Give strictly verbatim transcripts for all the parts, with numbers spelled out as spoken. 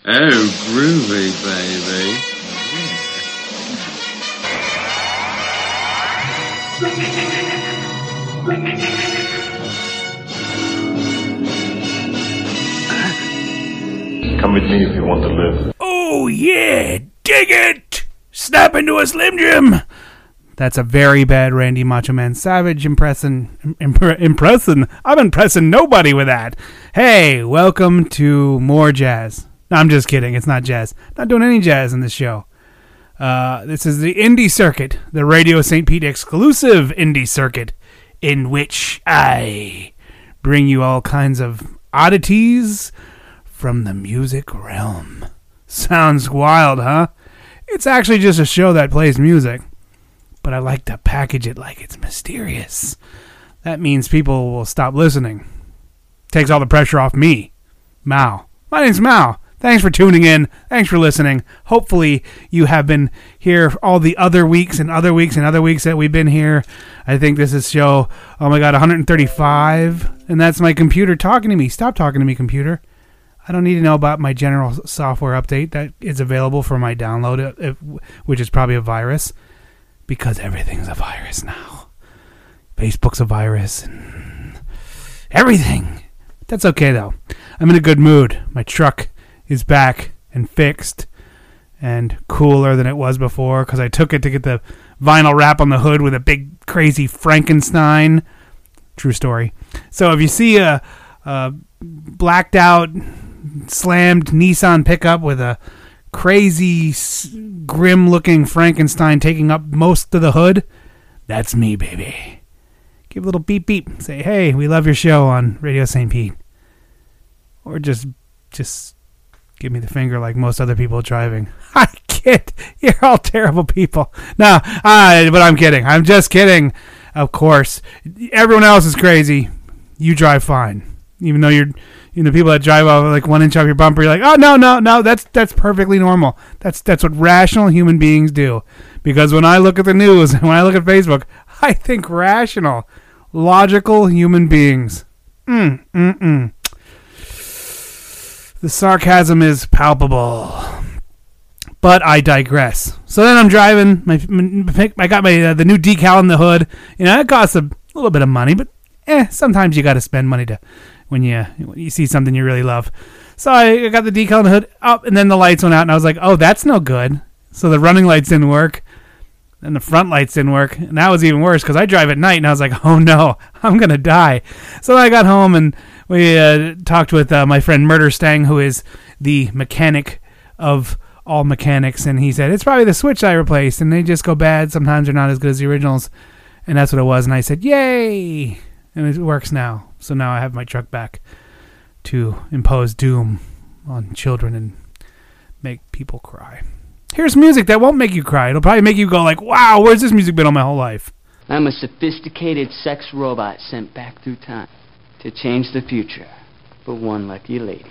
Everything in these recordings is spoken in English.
Oh, groovy, baby. Come with me if you want to live. Oh, yeah. Dig it. Snap into a Slim Jim. That's a very bad Randy Macho Man Savage impression. Impre- impressing. I'm impressing nobody with that. Hey, welcome to more jazz. No, I'm just kidding. It's not jazz. Not doing any jazz in this show. Uh, this is the Indie Circuit, the Radio Saint Pete exclusive Indie Circuit, in which I bring you all kinds of oddities from the music realm. Sounds wild, huh? It's actually just a show that plays music, but I like to package it like it's mysterious. That means people will stop listening. Takes all the pressure off me. Mao. My name's Mao. Thanks for tuning in. Thanks for listening. Hopefully you have been here all the other weeks and other weeks and other weeks that we've been here. I think this is show, oh my God, one hundred thirty-five. And that's my computer talking to me. Stop talking to me, computer. I don't need to know about my general software update that is available for my download, which is probably a virus, because everything's a virus now. Facebook's a virus and everything. That's okay, though. I'm in a good mood. My truck is back and fixed and cooler than it was before because I took it to get the vinyl wrap on the hood with a big, crazy Frankenstein. True story. So if you see a, a blacked out, slammed Nissan pickup with a crazy, grim-looking Frankenstein taking up most of the hood, that's me, baby. Give a little beep beep. Say, hey, we love your show on Radio Saint Pete. Or just, just give me the finger like most other people driving. I kid. You're all terrible people. No, uh, but I'm kidding. I'm just kidding. Of course. Everyone else is crazy. You drive fine. Even though you're, you know, people that drive off like one inch off your bumper, you're like, oh, no, no, no, that's that's perfectly normal. That's that's what rational human beings do. Because when I look at the news and when I look at Facebook, I think rational, logical human beings. Mm, mm, mm. The sarcasm is palpable. But I digress. So then I'm driving. My, my I got my uh, the new decal in the hood. You know, it costs a little bit of money, but eh, sometimes you got to spend money to when you when you see something you really love. So I got the decal in the hood up, and then the lights went out, and I was like, oh, that's no good. So the running lights didn't work, and the front lights didn't work, and that was even worse because I drive at night, and I was like, oh no, I'm gonna die. So I got home and we uh, talked with uh, my friend Murder Stang, who is the mechanic of all mechanics, and he said, it's probably the switch I replaced, and they just go bad. Sometimes they're not as good as the originals, and that's what it was. And I said, yay! And it works now. So now I have my truck back to impose doom on children and make people cry. Here's music that won't make you cry. It'll probably make you go like, wow, where's this music been all my whole life? I'm a sophisticated sex robot sent back through time to change the future for one lucky lady.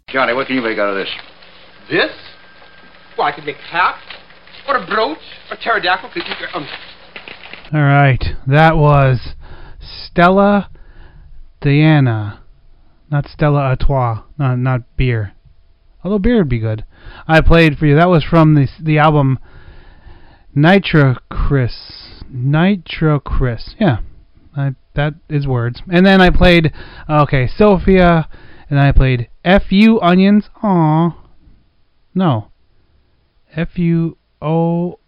Johnny, what can you make out of this? This? Well, I could make a hat, or a brooch, or pterodactyl. Um. All right, that was Stella Diana, not Stella Artois, not not beer. Although beer would be good. I played for you. That was from the the album Nitro Chris. Nitro Chris. Yeah, I, that is words. And then I played okay, Sophia. And I played F U Onions. Aw. No. F U O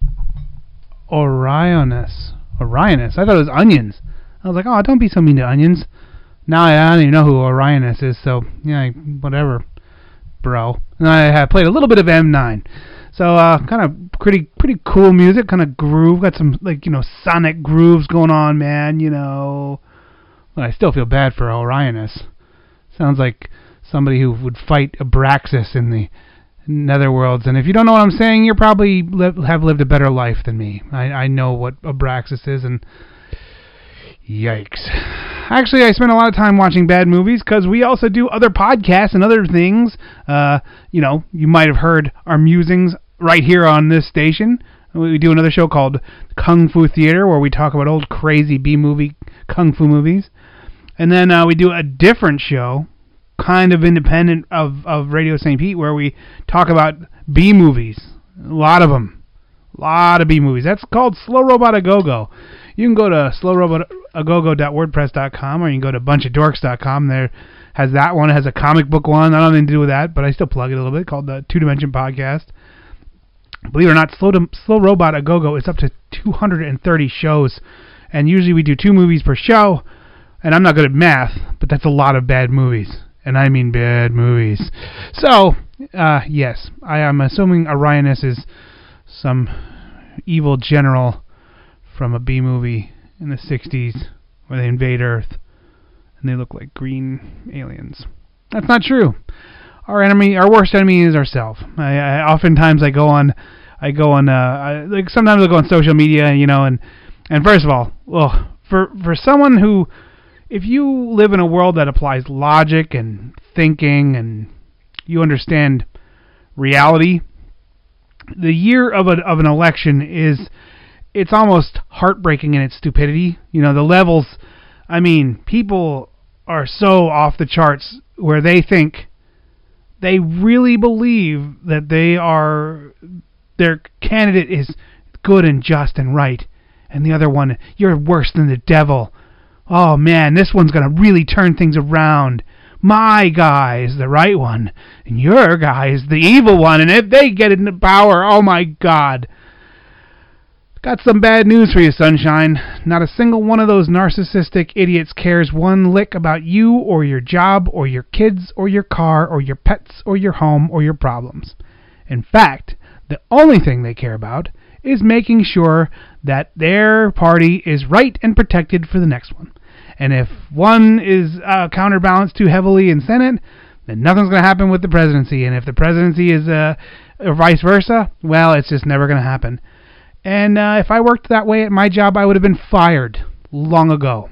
Orionis. Orionis. I thought it was onions. I was like, oh, don't be so mean to onions. Now I don't even know who Orionis is, so, yeah, whatever, bro. And I have played a little bit of M nine. So, uh, kind of pretty pretty cool music, kind of groove. Got some, like, you know, sonic grooves going on, man, you know. But I still feel bad for Orionis. Sounds like somebody who would fight Abraxas in the Netherworlds. And if you don't know what I'm saying, you probably li- have lived a better life than me. I, I know what Abraxas is, and yikes. Actually, I spend a lot of time watching bad movies because we also do other podcasts and other things. Uh, you know, you might have heard our musings right here on this station. We do another show called Kung Fu Theater where we talk about old crazy B-movie kung fu movies. And then uh, we do a different show, kind of independent of, of Radio Saint Pete, where we talk about B-movies. A lot of them. A lot of B-movies. That's called Slow Robot A Go-Go. You can go to slow robot a go go dot wordpress dot com, or you can go to bunch of dorks dot com. There has that one. It has a comic book one. I don't have anything to do with that, but I still plug it a little bit, called the Two Dimension Podcast. Believe it or not, Slow, to, Slow Robot A Go-Go is up to two hundred thirty shows, and usually we do two movies per show. And I'm not good at math, but that's a lot of bad movies. And I mean bad movies. So, uh, yes, I am assuming Orionis is some evil general from a B-movie in the sixties where they invade Earth and they look like green aliens. That's not true. Our enemy, our worst enemy is ourselves. I, I, oftentimes I go on, I go on, uh, I, like sometimes I go on social media, you know, and, and first of all, well, for, for someone who, if you live in a world that applies logic and thinking and you understand reality, the year of, a, of an election is, it's almost heartbreaking in its stupidity. You know, the levels, I mean, people are so off the charts where they think, they really believe that they are, their candidate is good and just and right, and the other one, you're worse than the devil. Oh man, this one's going to really turn things around. My guy is the right one, and your guy is the evil one, and if they get into power, oh my God. Got some bad news for you, sunshine. Not a single one of those narcissistic idiots cares one lick about you or your job or your kids or your car or your pets or your home or your problems. In fact, the only thing they care about is making sure that their party is right and protected for the next one. And if one is uh, counterbalanced too heavily in Senate, then nothing's going to happen with the presidency. And if the presidency is uh, or vice versa, well, it's just never going to happen. And uh, if I worked that way at my job, I would have been fired long ago.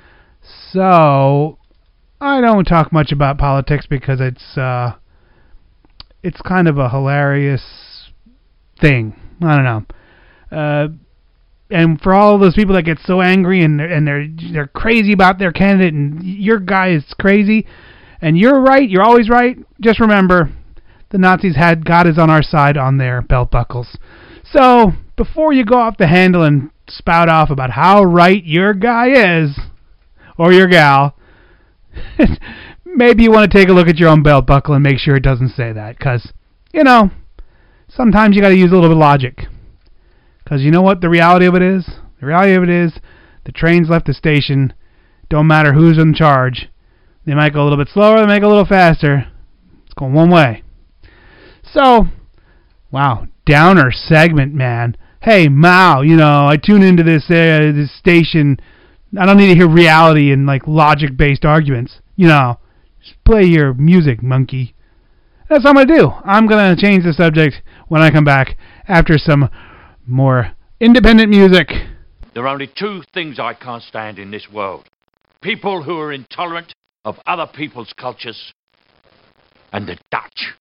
So I don't talk much about politics because it's uh, it's kind of a hilarious thing. I don't know. Uh, and for all those people that get so angry and they're, and they're they're crazy about their candidate and your guy is crazy and you're right, you're always right, just remember the Nazis had God is on our side on their belt buckles. So before you go off the handle and spout off about how right your guy is or your gal, maybe you want to take a look at your own belt buckle and make sure it doesn't say that, because, you know, sometimes you got to use a little bit of logic. Because you know what the reality of it is? The reality of it is the train's left the station. Don't matter who's in charge. They might go a little bit slower, they might go a little faster. It's going one way. So, wow, downer segment, man. Hey, Mao, you know, I tune into this uh, this station. I don't need to hear reality and like logic-based arguments. You know, just play your music, monkey. That's what I'm going to do. I'm going to change the subject when I come back after some more independent music. There are only two things I can't stand in this world. People who are intolerant of other people's cultures and the Dutch.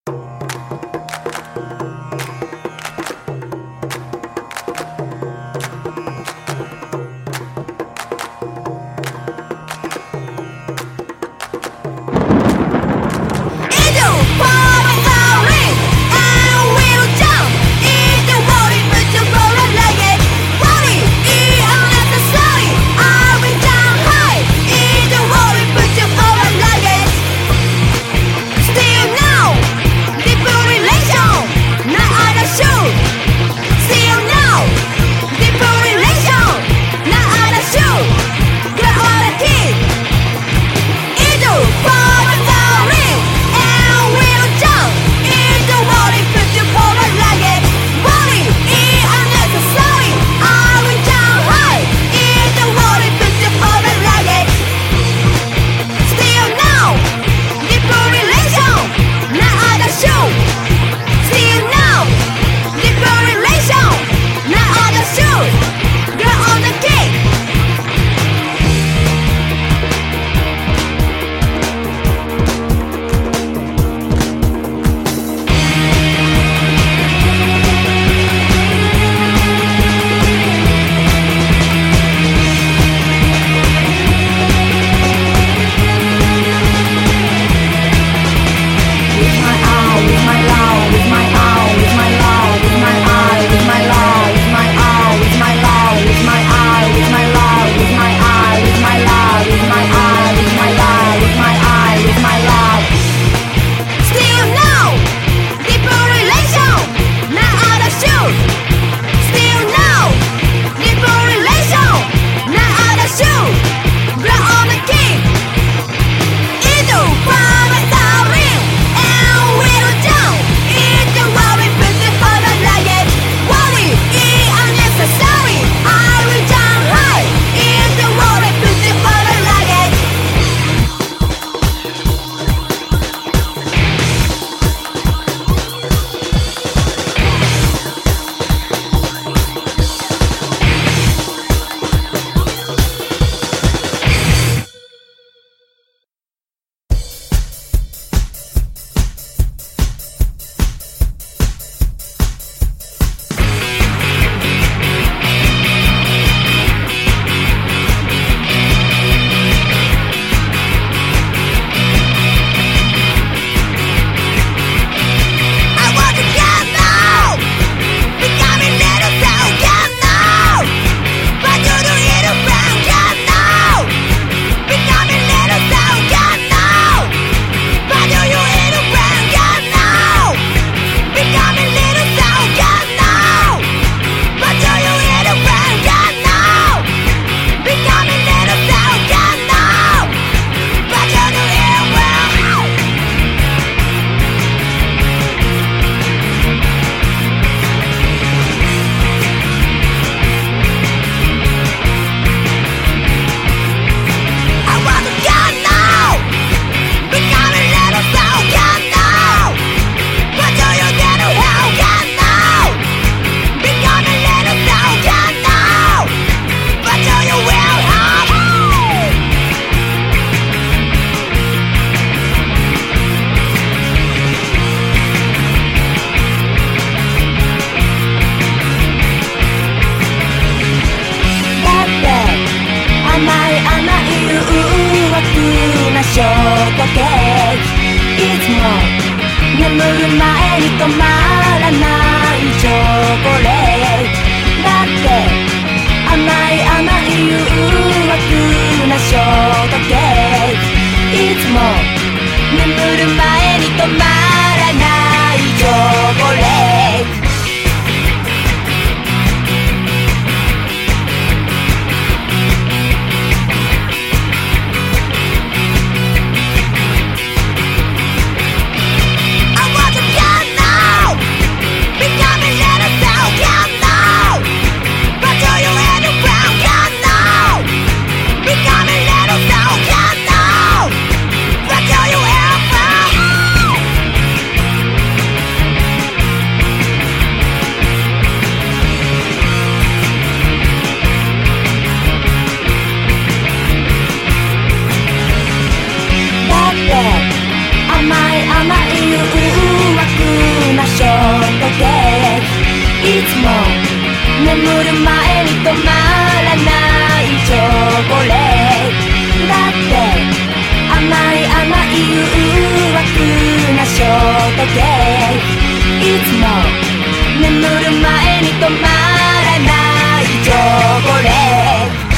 I want to get now. 眠る前に止まらないチョコレートだって甘い甘い誘惑なショートケーキいつも眠る前に止まらないチョコレート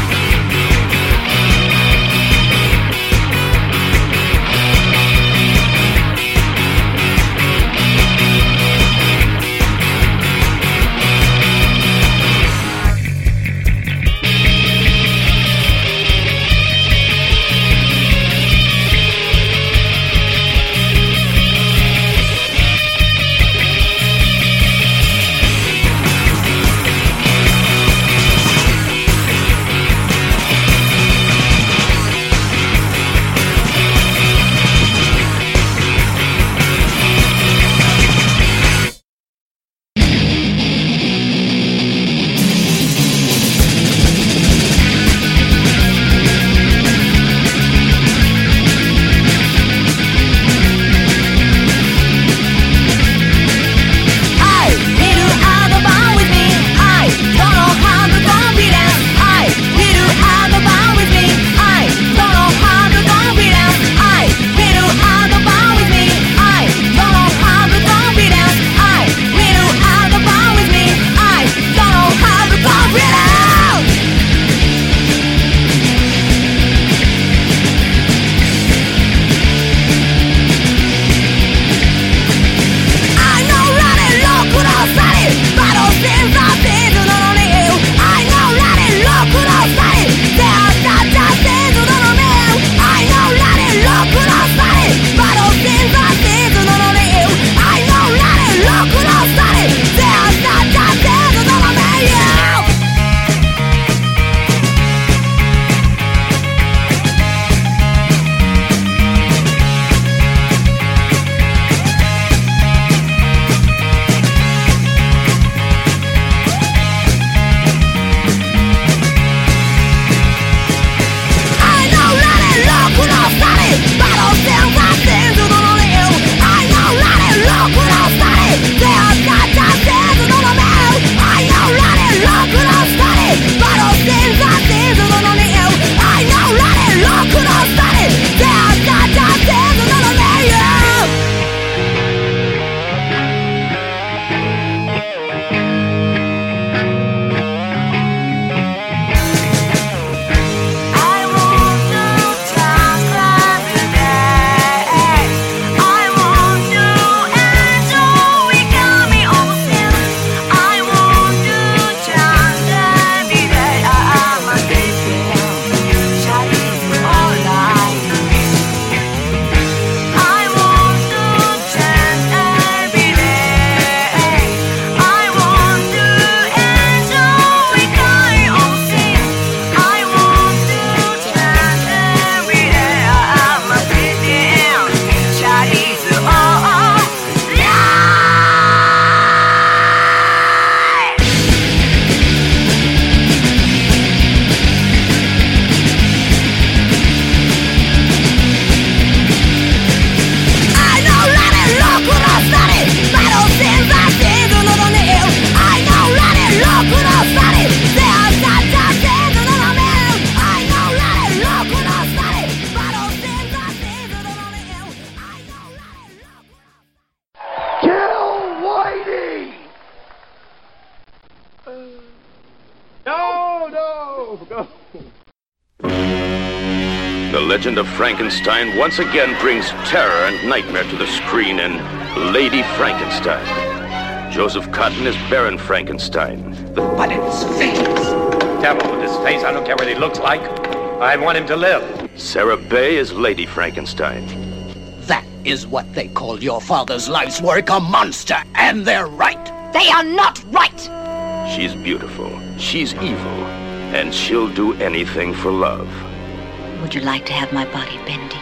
The Legend of Frankenstein once again brings terror and nightmare to the screen in Lady Frankenstein. Joseph Cotton is Baron Frankenstein. The But it's face. Devil with his face, I don't care what he looks like. I want him to live. Sarah Bay is Lady Frankenstein. That is what they call your father's life's work, a monster, and they're right. They are not right! She's beautiful, she's evil, and she'll do anything for love. Would you like to have my body bend to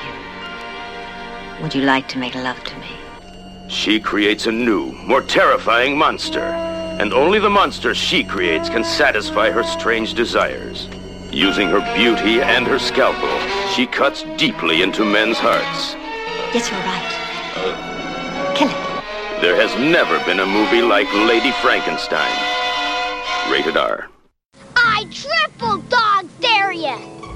you? Would you like to make love to me? She creates a new, more terrifying monster, and only the monster she creates can satisfy her strange desires. Using her beauty and her scalpel, she cuts deeply into men's hearts. Yes, you're right. Kill it. There has never been a movie like Lady Frankenstein. Rated R. I triple dog dare you!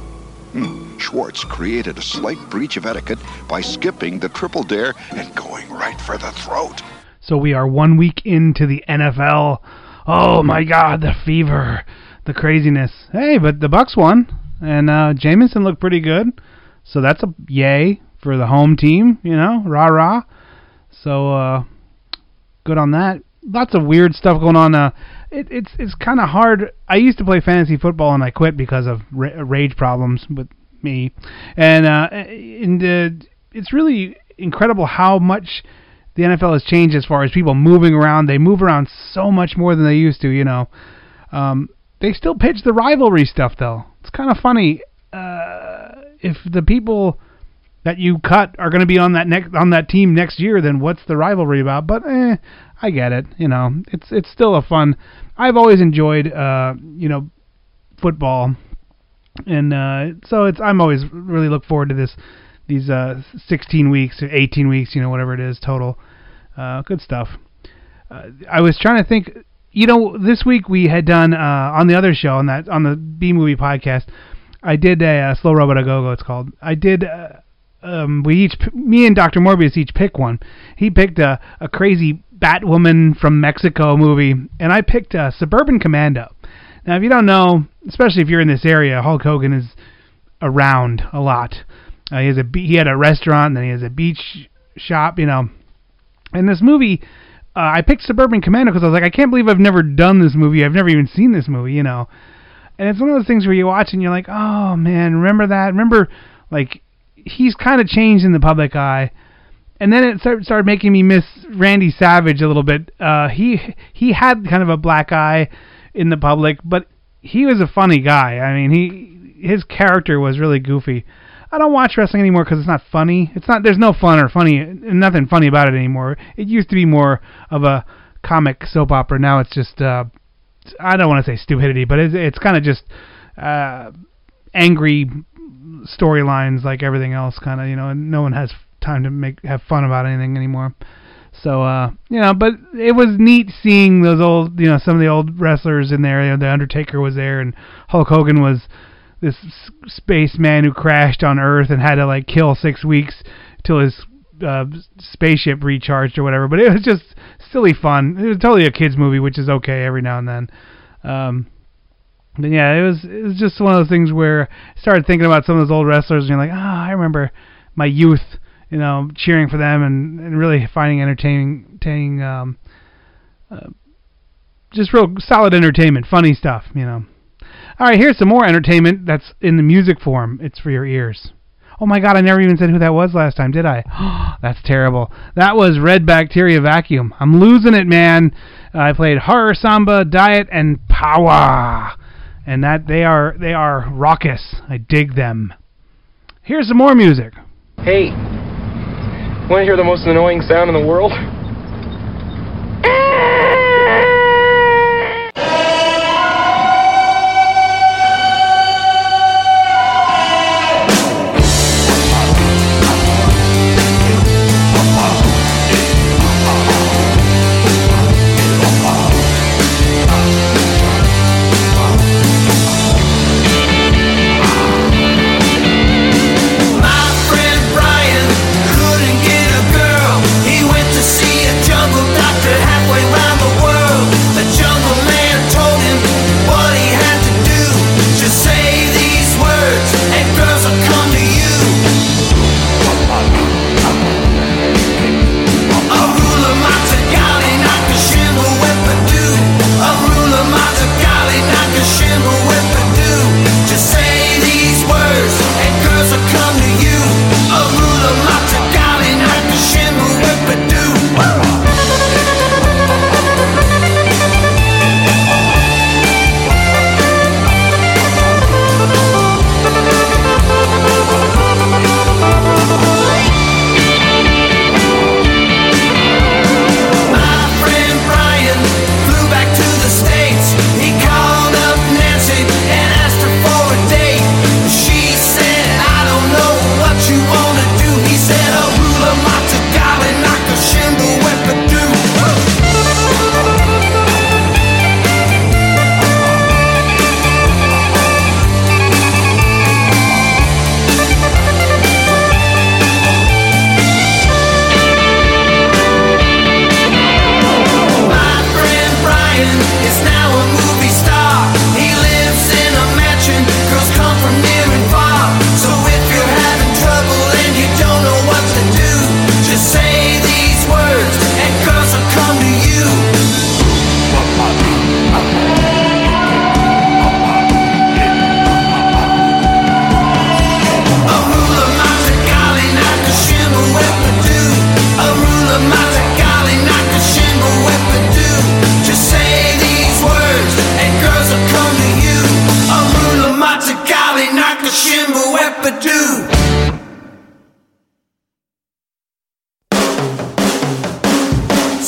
Hmm. Schwartz created a slight breach of etiquette by skipping the triple dare and going right for the throat. So we are one week into the N F L. Oh my God, the fever, the craziness. Hey, but the Bucs won, and uh, Jameson looked pretty good. So that's a yay for the home team, you know, rah rah. So uh, good on that. Lots of weird stuff going on. Uh, it, it's it's kind of hard. I used to play fantasy football and I quit because of ra- rage problems with me, and uh, and uh, it's really incredible how much the N F L has changed as far as people moving around. They move around so much more than they used to. You know, um, they still pitch the rivalry stuff though. It's kind of funny. Uh, if the people that you cut are going to be on that next on that team next year, then what's the rivalry about? But eh, I get it. You know, it's it's still a fun. I've always enjoyed uh, you know, football, and uh, so it's I'm always really look forward to this these uh, sixteen weeks or eighteen weeks, you know, whatever it is total. Uh, good stuff. Uh, I was trying to think. You know, this week we had done uh, on the other show on that on the B Movie podcast. I did a uh, Slow Robot A Go Go. It's called. I did. Uh, um, we each, me and Doctor Morbius each pick one. He picked a, a crazy Batwoman from Mexico movie, and I picked uh, Suburban Commando. Now, if you don't know, especially if you're in this area, Hulk Hogan is around a lot. Uh, he has a he had a restaurant, and then he has a beach shop. You know, and this movie. Uh, I picked Suburban Commando because I was like, I can't believe I've never done this movie. I've never even seen this movie, you know. And it's one of those things where you watch and you're like, oh, man, remember that? Remember, like, he's kind of changed in the public eye. And then it start, started making me miss Randy Savage a little bit. Uh, he he had kind of a black eye in the public, but he was a funny guy. I mean, he his character was really goofy. I don't watch wrestling anymore because it's not funny. It's not. There's no fun or funny, nothing funny about it anymore. It used to be more of a comic soap opera. Now it's just, uh, I don't want to say stupidity, but it's it's kind of just uh, angry storylines like everything else. Kind of, you know, and no one has time to make have fun about anything anymore. So, uh, you know, but it was neat seeing those old, you know, some of the old wrestlers in there. You know, the Undertaker was there, and Hulk Hogan was this spaceman who crashed on Earth and had to like kill six weeks till his uh, spaceship recharged or whatever. But it was just silly fun. It was totally a kids movie, which is okay every now and then. Um, but yeah, it was it was just one of those things where I started thinking about some of those old wrestlers, and you're like, ah, oh, I remember my youth, you know, cheering for them and, and really finding entertaining, entertaining um, uh, just real solid entertainment, funny stuff, you know. All right, here's some more entertainment that's in the music form. It's for your ears. Oh my God, I never even said who that was last time, did I? That's terrible. That was Red Bacteria Vacuum. I'm losing it, man. Uh, I played Horror Samba, Diet, and Power, and that they are they are raucous. I dig them. Here's some more music. Hey, want to hear the most annoying sound in the world? My friend Brian couldn't get a girl. He went to see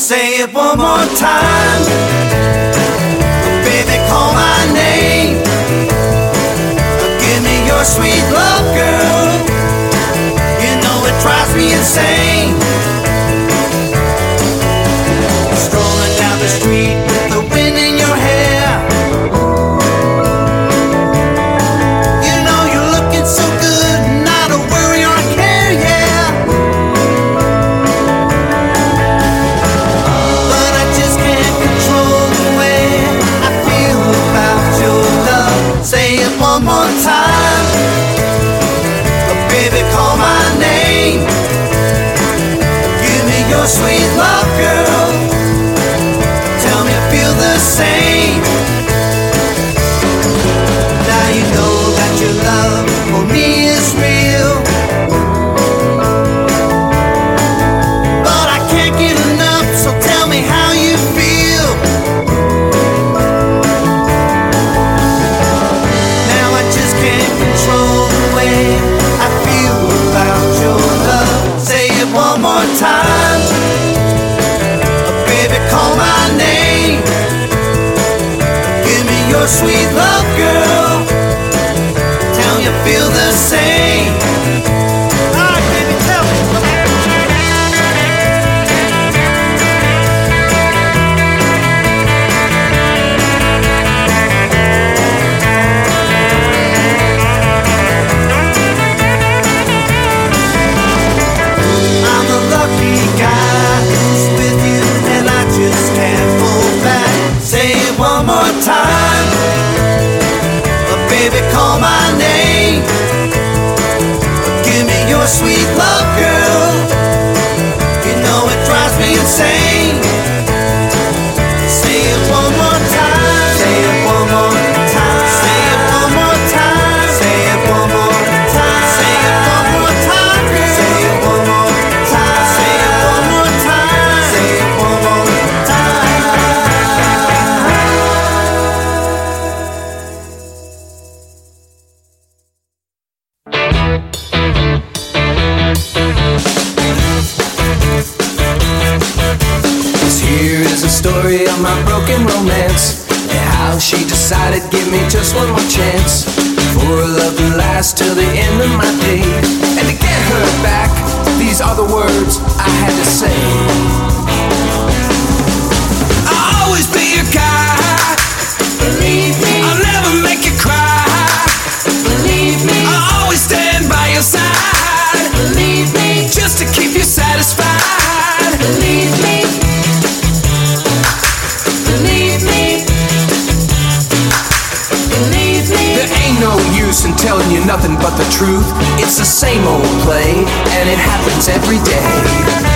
Say it one more time. Baby, call my name. Give me your sweet love, girl. You know it drives me insane. Strolling down the street with the wind in your hair. You know you're looking so good, not a worry or a care, yeah. But I just can't control the way I feel about your love. Say it one more time. Baby, call my name. Give me your sweet love, girl. Tell me I feel the same. Now you know that your love for me is real. But I can't get enough, so tell me how you feel. Now I just can't control the way I feel about your love. Say it one more time. Baby, call my name. Give me your sweet love, girl. Tell you feel the same. Ah, baby, tell me. I'm the lucky guy who's with you, and I just can't pull back. Say it one more time. But baby, call my name. Give me your sweet love, girl. You know it drives me insane. Say it one more time. Say it one more time. Say it one more time. Say it one more time. Say it one more time. Say it one more time. Say it one more time. Say it one more This here is a story of my broken romance, and how she decided to give me just one more chance, for a love to last till the end of my day. And to get her back, these are the words I had to say. I'll always be your guy. Believe me. I'll never make you cry. Believe me. I'll always stand by your side. Believe me. Just to keep you satisfied. Believe me. Believe me. Believe me. There ain't no use in telling you nothing but the truth. It's the same old play, and it happens every day.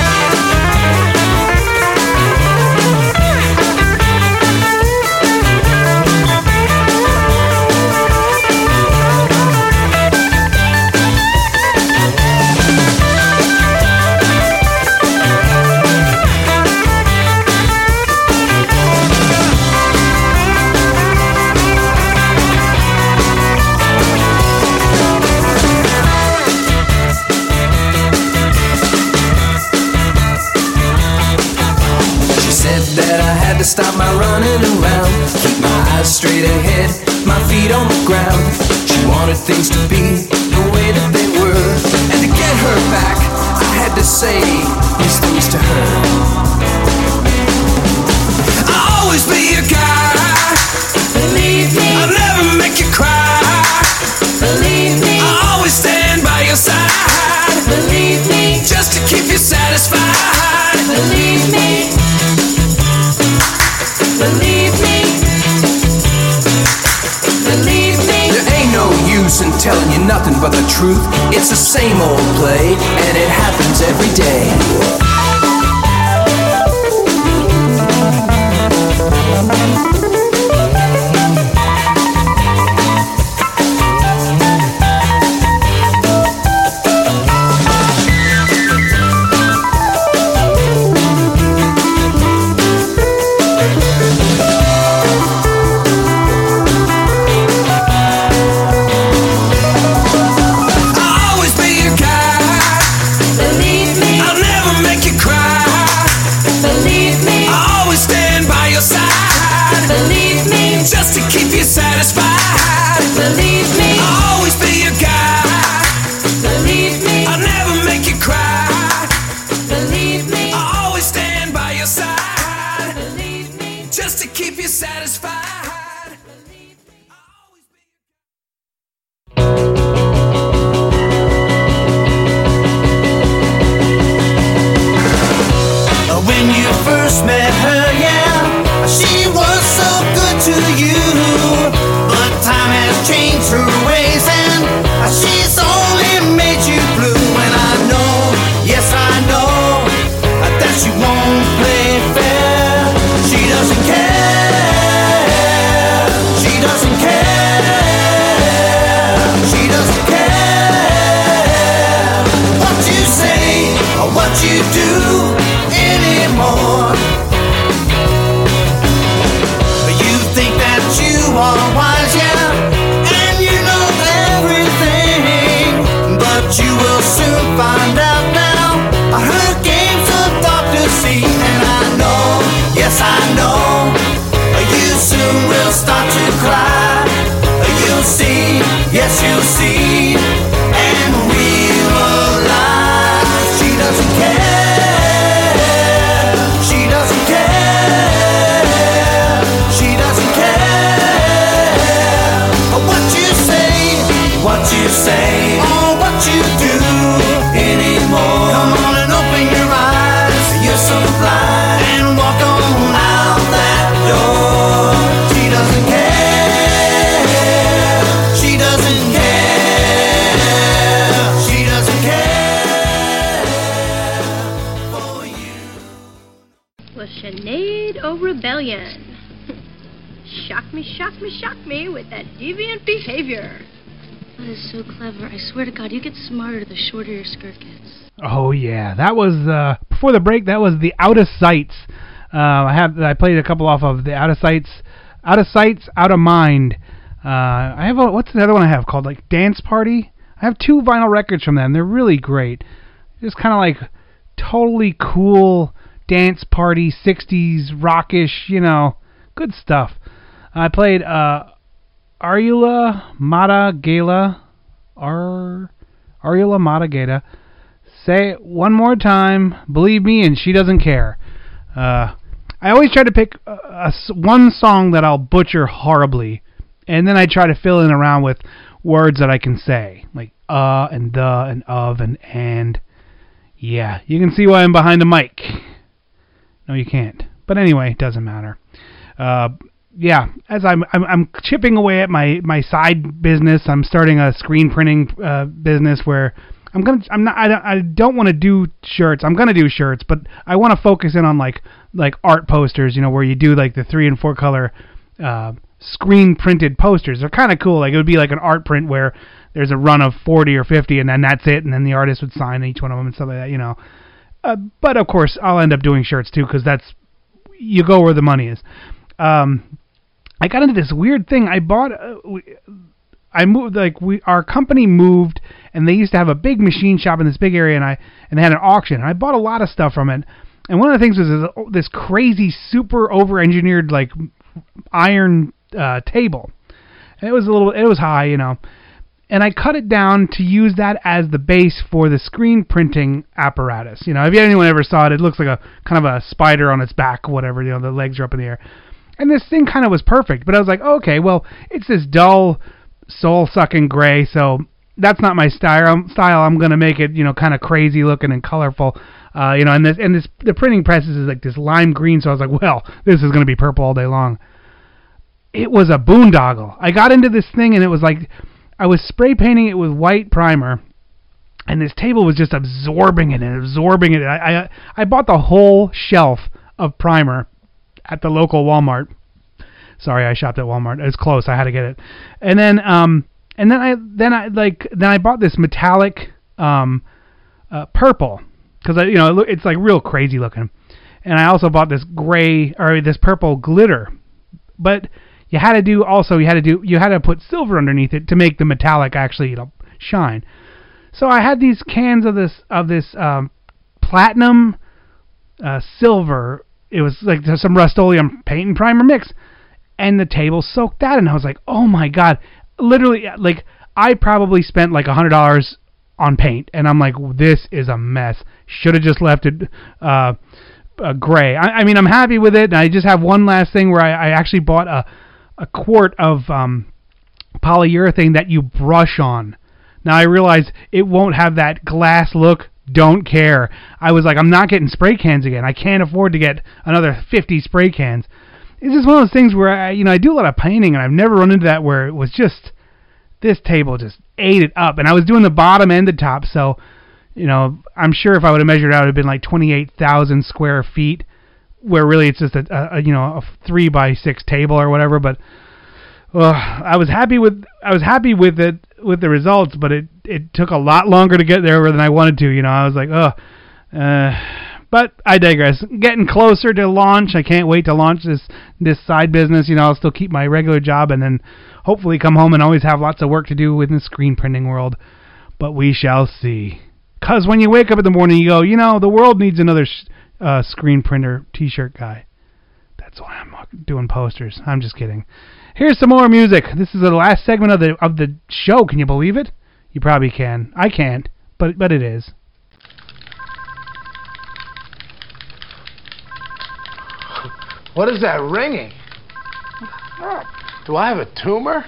To stop my running around, keep my eyes straight ahead, my feet on the ground. She wanted things to be the way that they were, and to get her back, I had to say these things to her. I'll always be your guy. Believe me. I'll never make you cry. Believe me. I'll always stand by your side. Believe me. Just to keep you satisfied. Believe me. Believe me. Believe me. There ain't no use in telling you nothing but the truth. It's the same old play, and it happens every day. Believe satisfied. Believe me, I'll always be your guy. believe me, I'll never make you cry. believe me, I'll always stand by your side. believe me. Just to keep you satisfied. When you first met her, yeah, she was so good to you. But time has changed her ways, and she's only made you blue. And I know, yes I know, that she won't play fair. She doesn't care. She doesn't care. She doesn't care what you say or what you do anymore. You think that you are wise, yeah, and you know everything, but you will soon find out now her game's a dark to see. And I know, yes I know, you soon will start to cry. You'll see, yes you'll see, and realize she doesn't care. She doesn't care. She doesn't care what you say, what you say, or what you do anymore. Come on and open your eyes, you're so blind, and walk on out that door. She doesn't care. She doesn't care. She doesn't care for you. Was Sinead O'Rebellion. Shock me, shock me, shock me with that deviant behavior. That is so clever. I swear to God, you get smarter the shorter your skirt gets. Oh yeah, that was uh, before the break. That was the Out of Sights. Uh, I have I played a couple off of the Out of Sights, Out of Sights, Out of Mind. Uh, I have a, what's the other one I have called like Dance Party. I have two vinyl records from them. They're really great. Just kind of like totally cool dance party sixties rockish, you know, good stuff. I played uh, Ariula Mata Gala, Ar Ariula Mata Gala. Say it one more time, believe me, and she doesn't care. Uh, I always try to pick a, a, one song that I'll butcher horribly, and then I try to fill in around with words that I can say, like uh and the and of and and. Yeah, you can see why I'm behind the mic. No, you can't. But anyway, it doesn't matter. Uh, yeah, as I'm, I'm I'm chipping away at my, my side business. I'm starting a screen printing uh, business where I'm gonna I'm not I don't, I don't want to do shirts. I'm gonna do shirts, but I want to focus in on like like art posters. You know, where you do like the three and four color uh, screen printed posters. They're kind of cool. Like it would be like an art print where there's a run of forty or fifty, and then that's it, and then the artist would sign each one of them and stuff like that. You know. Uh, but of course, I'll end up doing shirts too, because that's you go where the money is. Um, I got into this weird thing. I bought, uh, we, I moved like we our company moved, and they used to have a big machine shop in this big area, and I and they had an auction. And I bought a lot of stuff from it. And one of the things was this, this crazy, super over-engineered like iron uh, table. And it was a little, it was high, you know. And I cut it down to use that as the base for the screen printing apparatus. You know, if anyone ever saw it, it looks like a kind of a spider on its back, whatever. You know, the legs are up in the air. And this thing kind of was perfect. But I was like, okay, well, it's this dull, soul-sucking gray, so that's not my style. Style. I'm going to make it, you know, kind of crazy looking and colorful. Uh, you know, and this and this the printing press is like this lime green. So I was like, well, this is going to be purple all day long. It was a boondoggle. I got into this thing, and it was like I was spray painting it with white primer, and this table was just absorbing it and absorbing it. I I, I bought the whole shelf of primer at the local Walmart. Sorry, I shopped at Walmart. It was close. I had to get it. And then um and then I then I like then I bought this metallic um uh, purple, because I you know it's like real crazy looking. And I also bought this gray or this purple glitter, but you had to do also you had to do you had to put silver underneath it to make the metallic actually, you know, shine. So I had these cans of this of this um, platinum uh, silver. It was like some Rust-Oleum paint and primer mix, and the table soaked that, and I was like, oh my god, literally, like, I probably spent like a hundred dollars on paint, and I'm like, this is a mess. Should have just left it uh, uh, gray. I, I mean, I'm happy with it, and I just have one last thing where I, I actually bought a a quart of um, polyurethane that you brush on. Now I realize it won't have that glass look. Don't care. I was like, I'm not getting spray cans again. I can't afford to get another fifty spray cans. It's just one of those things where I, you know, I do a lot of painting, and I've never run into that where it was just, this table just ate it up. And I was doing the bottom and the top, so, you know, I'm sure if I would have measured out, it would have been like twenty-eight thousand square feet, where really it's just a, a, a you know, a three by six table or whatever. But uh, I was happy with I was happy with it with the results, but it it took a lot longer to get there than I wanted to. You know, I was like, oh, uh, but I digress. Getting closer to launch. I can't wait to launch this this side business. You know, I'll still keep my regular job and then hopefully come home and always have lots of work to do within the screen printing world. But we shall see. Cause when you wake up in the morning, you go, you know, the world needs another sh- uh, screen printer T-shirt guy. That's why I'm doing posters. I'm just kidding. Here's some more music. This is the last segment of the of the show. Can you believe it? You probably can. I can't, but but it is. What is that ringing? Do I have a tumor?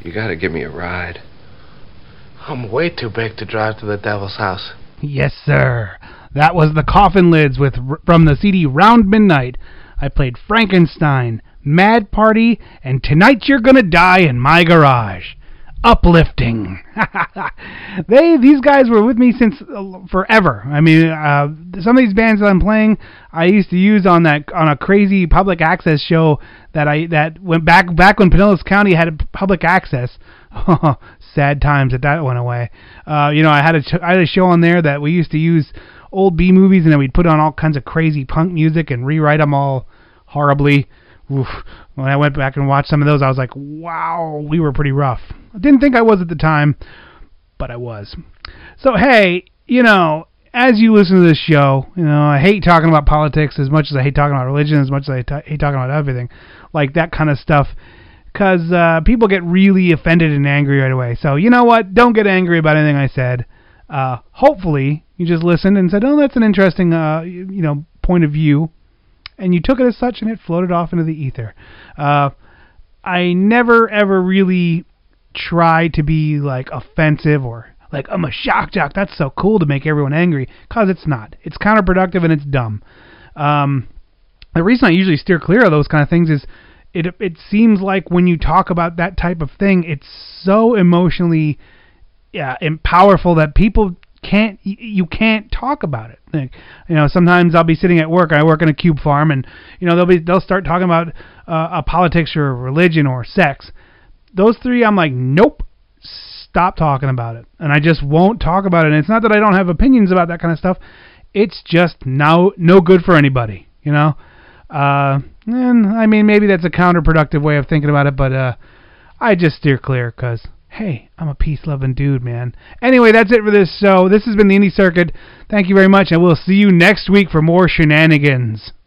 You gotta give me a ride. I'm way too big to drive to the Devil's House. Yes, sir. That was the Coffin Lids with from the C D Round Midnight. I played Frankenstein, Mad Party, and Tonight You're Gonna Die in My Garage. Uplifting. they These guys were with me since uh, forever. I mean, uh, some of these bands that I'm playing, I used to use on that on a crazy public access show that I that went back back when Pinellas County had public access. Sad times that that went away. Uh, you know, I had a I had a show on there that we used to use old B movies, and then we'd put on all kinds of crazy punk music and rewrite them all horribly. Oof. When I went back and watched some of those, I was like, wow, we were pretty rough. I didn't think I was at the time, but I was. So, hey, you know, as you listen to this show, you know, I hate talking about politics as much as I hate talking about religion, as much as I t- hate talking about everything, like that kind of stuff, because uh, people get really offended and angry right away. So, you know what? Don't get angry about anything I said. Uh, hopefully, you just listened and said, oh, that's an interesting, uh, you, you know, point of view. And you took it as such, and it floated off into the ether. Uh, I never, ever really try to be, like, offensive or, like, I'm a shock jock. That's so cool to make everyone angry. Because it's not. It's counterproductive, and it's dumb. Um, the reason I usually steer clear of those kind of things is it it seems like when you talk about that type of thing, it's so emotionally yeah, and powerful that people can't you can't talk about it. Like, you know, sometimes I'll be sitting at work. I work in a cube farm, and you know they'll be they'll start talking about uh, a politics or religion or sex. Those three, I'm like, nope, stop talking about it, and I just won't talk about it. And it's not that I don't have opinions about that kind of stuff. It's just no no good for anybody, you know. Uh, and I mean, maybe that's a counterproductive way of thinking about it, but uh, I just steer clear because. Hey, I'm a peace-loving dude, man. Anyway, that's it for this show. This has been the Indie Circuit. Thank you very much, and we'll see you next week for more shenanigans.